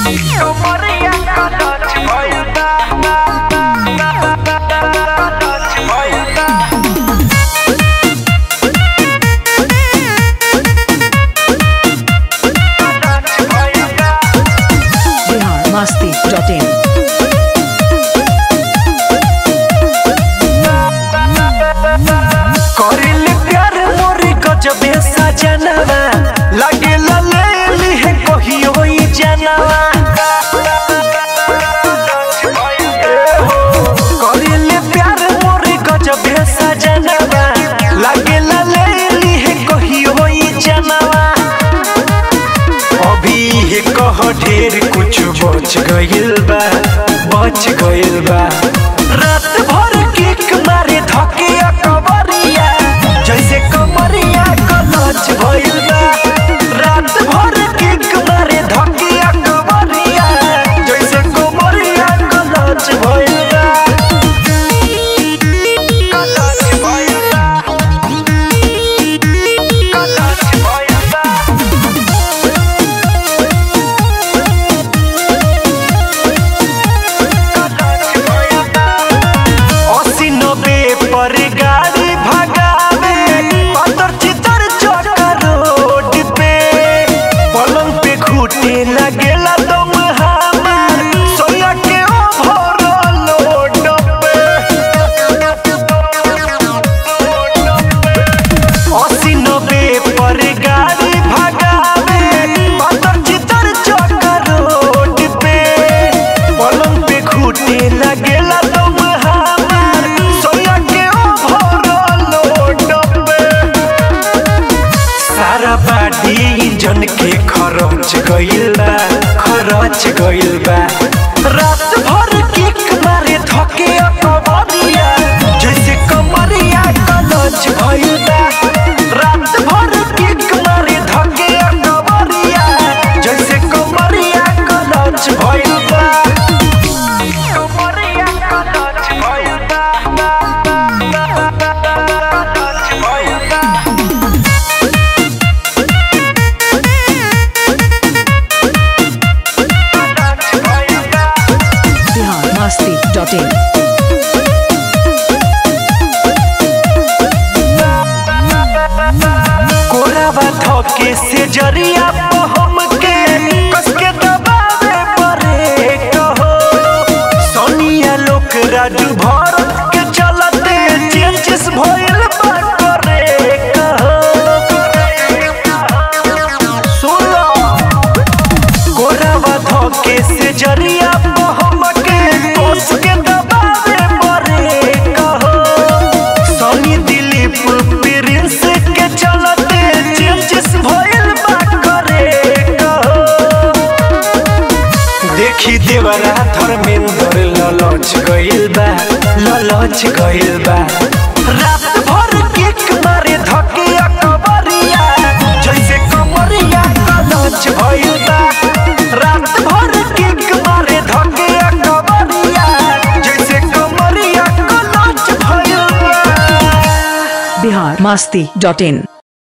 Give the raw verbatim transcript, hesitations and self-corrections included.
ढेर कुछ बच गइल बा बच गइल बा रात भर किक मारे धके कबरिया जैसे कमरिया कलच भइल बा रात भर किक मारे धके कबरिया जैसे कमरिया कलच भइल बा कलच भइल बा कलच भइल बा पर गाड़ी भगावे पतर चितर चौका रोड पे पलंग पे घुटे लगेला दम हमार सोया के ओभर लोड पे अस्सी नब्बे पर गाड़ी भगावे पतर चितर चौका रोड पे पलंग पे घुटे लगेला इंजन के खरच गइल बा खरच गइल बा रात भर किक मारे धके कबरिया जैसे कमरिया कलच भइल बा रात भर किक मारे धके कबरिया जैसे कमरिया कलच भइल बा कमरिया कलच भइल बा कलच भइल बा Dot-in. कोरावा धके से जरिया हम के कसके दबावे परे कहो सोनिया लोक राजू भारत के चलते चेंजेस भइल बा करे कहो सुनो कोरावा धके से जरिया हम के कसके दबावे परे कहो सोनी दिलीप प्रिंस के चलते देखी देवरा धर्मेंद्र ललच गइल बा ललच गइल बा रात भर किक मारे धके कबरिया जैसे कमरिया कलच भइल बा रात भर किक मारे धके कबरिया जैसे कमरिया कलच भइल बा बिहार मस्ती डॉट इन